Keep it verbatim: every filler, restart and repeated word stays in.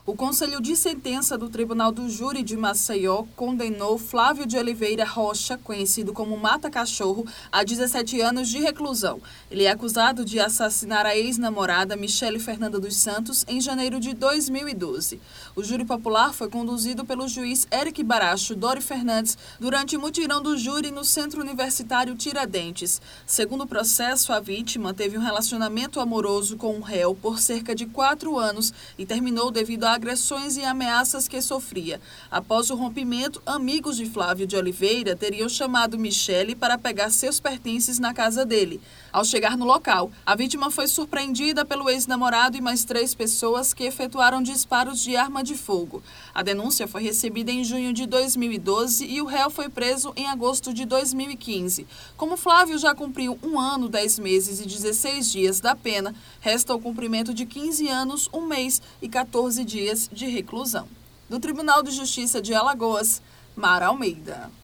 O Conselho de Sentença do Tribunal do Júri de Maceió condenou Flávio de Oliveira Rocha, conhecido como Mata Cachorro, a dezessete anos de reclusão. Ele é acusado de assassinar a ex-namorada Michele Fernanda dos Santos em janeiro de dois mil e doze. O júri popular foi conduzido pelo juiz Eric Baracho Dori Fernandes durante o mutirão do júri no Centro Universitário Tiradentes. Segundo o processo, a vítima teve um relacionamento amoroso com o réu por cerca de quatro anos e terminou devido a agressões e ameaças que sofria. Após o rompimento, amigos de Flávio de Oliveira teriam chamado Michele para pegar seus pertences na casa dele. Ao chegar no local, a vítima foi surpreendida pelo ex-namorado e mais três pessoas que efetuaram disparos de arma de fogo. A denúncia foi recebida em junho de dois mil e doze e o réu foi preso em agosto de dois mil e quinze. Como Flávio já cumpriu um ano, dez meses e dezesseis dias da pena, resta o cumprimento de quinze anos, um mês e quatorze dias de reclusão. Do Tribunal de Justiça de Alagoas, Mara Almeida.